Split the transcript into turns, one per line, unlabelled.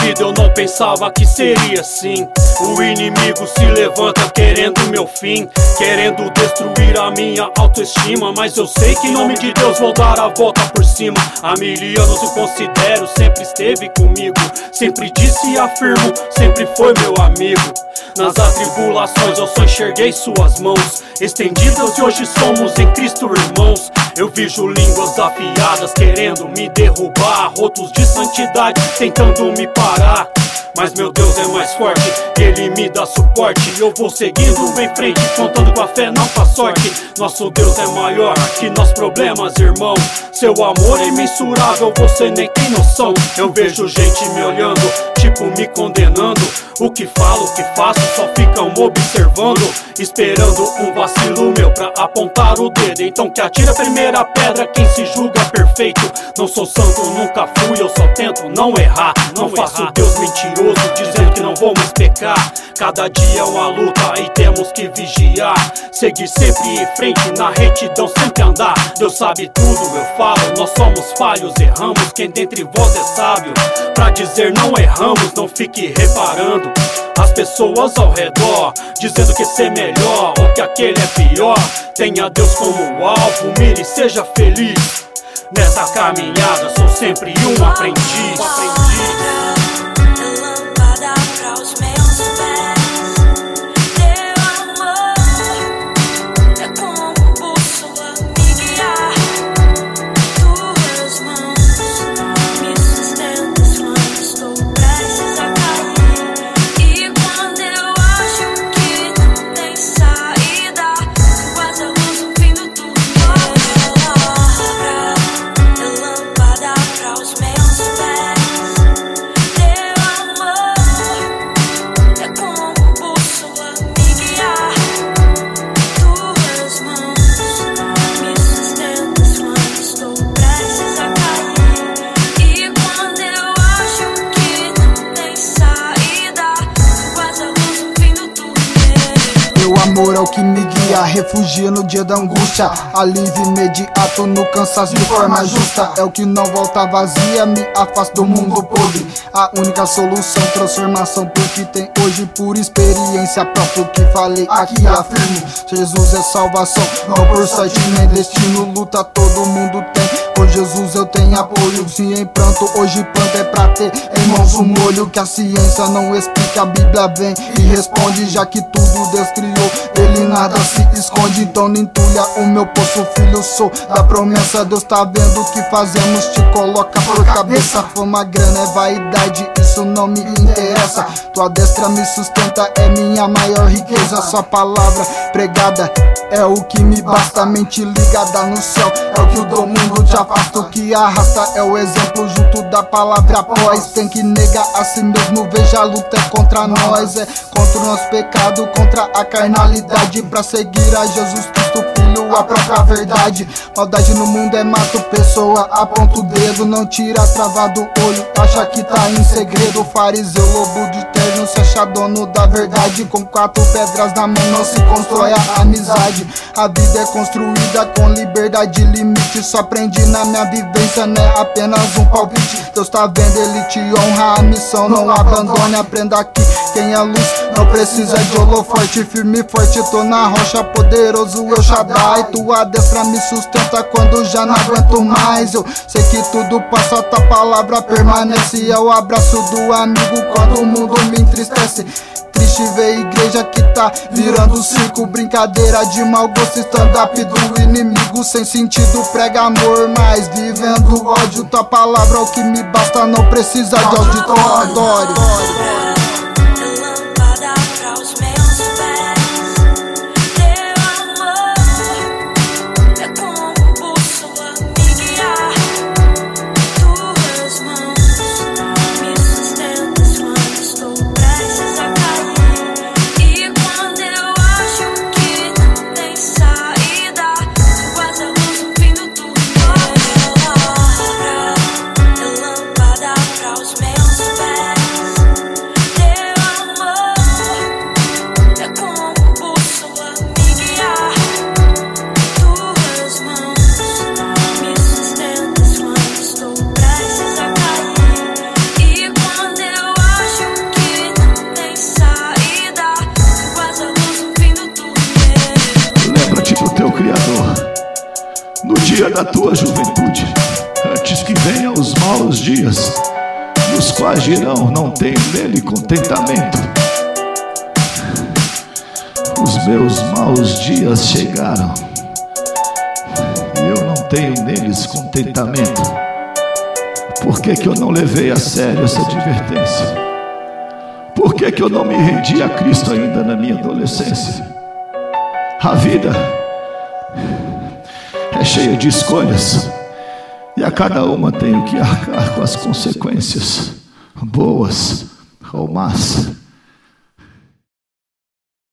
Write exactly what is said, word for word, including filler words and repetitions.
vida eu não pensava que seria assim. O inimigo se levanta querendo meu fim, querendo destruir a minha autoestima. Mas eu sei que em nome de Deus vou dar a volta por cima. Há mil anos eu considero, sempre esteve comigo. Sempre disse e afirmo, sempre foi meu amigo. Nas atribulações eu só enxerguei suas mãos estendidas e hoje somos em Cristo irmãos. Eu vejo línguas afiadas querendo me derrubar, rotos de santidade tentando me parar. Mas meu Deus é mais forte, Ele me dá suporte. Eu vou seguindo em frente, contando com a fé, não com a sorte. Nosso Deus é maior que nossos problemas, irmão. Seu amor é imensurável, você nem tem noção. Eu vejo gente me olhando, tipo me condenando. O que falo, o que faço, só ficam observando, esperando um vacilo meu pra apontar o dedo. Então que atire a primeira pedra quem se julga perfeito. Não sou santo, nunca fui, eu só tento não errar. Não faço Deus mentiroso, dizendo que não vou mais pecar. Cada dia é uma luta e temos que vigiar. Seguir sempre em frente, na retidão sempre andar. Deus sabe tudo, eu falo, nós somos falhos, erramos. Quem dentre vós é sábio pra dizer não erramos? Não fique reparando as pessoas ao redor, dizendo que esse é melhor ou que aquele é pior. Tenha Deus como alvo, mire e seja feliz. Nessa caminhada sou sempre um aprendiz, aprendiz.
Meu amor é o que me guia, refugia no dia da angústia. Alívio imediato no cansaço de forma justa. É o que não volta vazia, me afasta do mundo podre. A única solução, transformação, porque tem hoje por experiência própria. O que falei aqui afirmo, Jesus é salvação, não por sorte nem destino. Luta todo mundo tem, com Jesus eu tenho apoio. Se em pranto hoje planto é pra ter em mãos um molho. Que a ciência não explica, a Bíblia vem e responde. Já que tudo Deus criou, Ele nada se esconde. Então não entulha o meu poço, filho sou da promessa. Deus tá vendo o que fazemos, te coloca por cabeça. Fama, grana é vaidade, isso não me interessa. Tua destra me sustenta, é minha maior riqueza. Sua palavra pregada é o que me basta. Mente ligada no céu é o que o do mundo te afasta. O que arrasta é o exemplo junto da palavra após. Tem que negar a si mesmo, veja a luta é contra nós. É contra o nosso pecado, contra a carnalidade. Pra seguir a Jesus Cristo, Filho, a própria verdade. Maldade no mundo é mato, pessoa aponta o dedo. Não tira a trava do olho, acha que tá em segredo. Fariseu, lobo de terno, se acha dono da verdade. Com quatro pedras na mão não se constrói a amizade. A vida é construída com liberdade, limite. Só aprendi na minha vivência, não é apenas um palpite. Deus tá vendo, Ele te honra, a missão não abandone. Aprenda que quem é luz não precisa de holoforte. Firme e forte, tô na rocha, poderoso El Shaddai. Tua destra me sustenta quando já não aguento mais. Eu sei que tudo passa, tua palavra permanece. É o abraço do amigo quando o mundo me entristece. Triste ver igreja que tá virando circo. Brincadeira de mau gosto, stand-up do inimigo. Sem sentido, prega amor, mas vivendo ódio. Tua palavra é o que me basta, não precisa de auditório.
no dia da tua juventude, antes que venham os maus dias, nos quais dirão: não tenho nele contentamento. Os meus maus dias chegaram e eu não tenho neles contentamento. Por que que eu não levei a sério essa advertência? Por que que eu não me rendi a Cristo ainda na minha adolescência? A vida é cheia de escolhas e a cada uma tenho que arcar com as consequências, boas ou más.